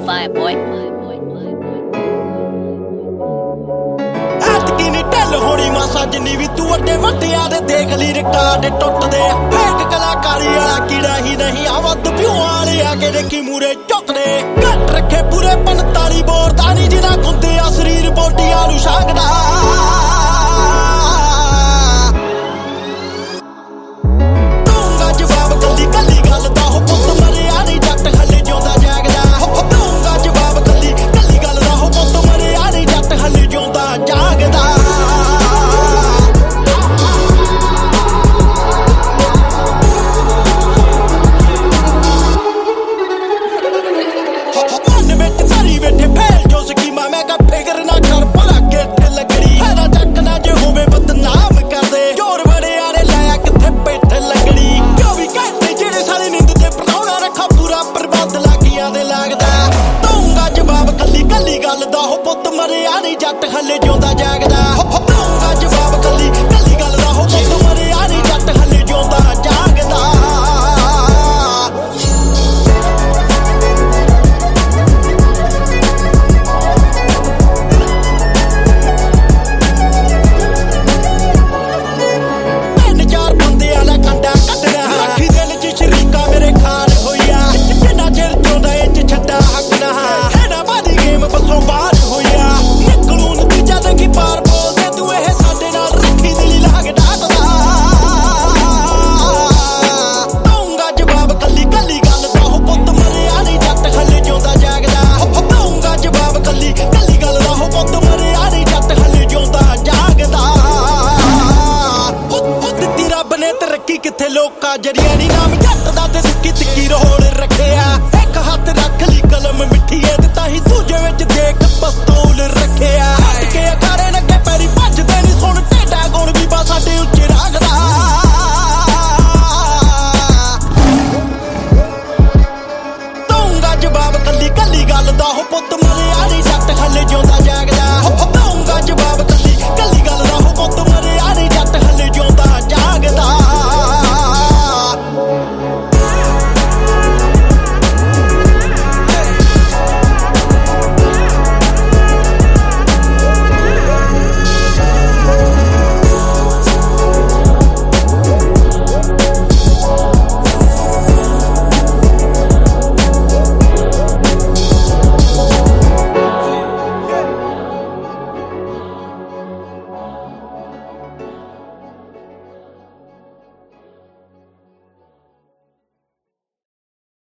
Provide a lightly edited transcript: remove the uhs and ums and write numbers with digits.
fine, boy. ਐਤਕੀ ਨੀ ਢਿੱਲ ਹੋਣੀ ਮਾਸਾ ਜਿੰਨੀ ਵੀ ਤੂੰ ਵੱਡੇ ਵੱਡਿਆਂ ਦੇ ਦੇਖ ਲਈ ਰਿਕਾਰਡ ਟੁੱਟਦੇ ਫੇਕ ਕਲਾਕਾਰੀ ਵਾਲਾ ਕੀੜਾ ਹੀ ਨਹੀਂ ਆ ਵੱਧ ਪਿਓ ਵਾਲੇ ਆ ਕੇ ਦੇਖੀ ਮੂਰੇ ਝੁਕਦੇ ਘੱਟ ਰੱਖੇ ਪੂਰੇ 45 ਬੋਰ ਦਾ ਨੀ ਜਿਹਨਾਂ ਗੁੰਦੇ ਆ ਸਰੀਰ ਬੋਡੀਆਂ ਨੂੰ ਛਾਂਗਦਾ ਦੂੰਗਾ ਜਵਾਬ ਕੱਲੀ ਕੱਲੀ ਗੱਲ ਦਾ ਹੋ ਪੁੱਤ ਮਰਿਆ ਨੀ ਜੱਟ ਹਲੇ ਜਿਉਂਦਾ ਜਾਗਦਾ ਦੂੰਗਾ ਜਵਾਬ ਕੱਲੀ ਕੱਲੀ ਗੱਲ ਦਾ ਹੋ ਪੁੱਤ ਮਰਿਆ ਨੀ ਜੱਟ ਹਲੇ ਜਿਉਂਦਾ ਜਾਗਦਾ ਬੈਠੇ ਫੇਲ ਜੋ ਸਕੀਮਾ ਮੈਂ ਕਾ ਫਿਕਰ ਨਾ ਕਰ ਭਲਾ ਕਿੱਥੇ ਲੱਗੜੀ ਫਾਇਦਾ ਚੱਕ ਨਾ ਜੇ ਹੋਵੇ ਬਦਨਾਮ ਕਰਦੇ ਜੋਰ ਬੜਿਆਂ ਨੇ ਲਾਇਆ ਕਿੱਥੇ ਬੈਠੇ ਲੱਗੜੀ 24 ਘੰਟੇ ਜਿਹੜੇ ਸਾਲੇ ਨੀਂਦ ਤੇ ਪਰੌਣਾ ਰੱਖਾ ਪੂਰਾ ਪ੍ਰਬੰਧ ਲਾਗੀਆਂ ਦੇ ਲੱਗਦਾ ਦਊਂਗਾ ਜਵਾਬ ਕੱਲੀ ਕੱਲੀ ਗੱਲ ਦਾ ਹੋ ਪੁੱਤ ਮਰਿਆ ਨੀ ਜੱਟ ਹਲੇ ਜਿਉਂਦਾ ਜਾਗਦਾ ਦਊਂਗਾ ਜਵਾਬ ਕੱਲੀ ਕੱਲੀ ਗੱਲ ਦਾ ਹੋ ਪੁੱਤ ਮਰਿਆ ਨੀ ਜੱਟ ਹਲੇ ਜਿਉਂਦਾ ਜਾਗਦਾ ਕਿੱਥੇ ਲੋਕਾਂ ਜਰੀਆਂ ਨੀ ਨਾਮ ਜੱਟ ਦਾ ਤੇ ਸਿੱਕੀ ਤਿੱਕੀ ਰੋਲ ਰੱਖਿਆ ਇੱਕ ਹੱਥ ਰੱਖ ਲਈ ਕਲਮ ਮਿੱਠੀ ਐ ਤੇ ਤਾਂ ਹੀ ਦੂਜੇ ਵਿੱਚ ਦੇਖ ਪਸਤੌਲ ਰੱਖਿਆ ਹੱਟ ਕੇ ਅਖਾੜੇ ਲੱਗੇ ਪੈਰੀ ਭੱਜਦੇ ਨੀ ਸੁਣ ਢੇਡਾ ਗੁਣ ਵੀ ਬਾ ਸਾਡੇ ਉੱਚੇ ਰਾਗ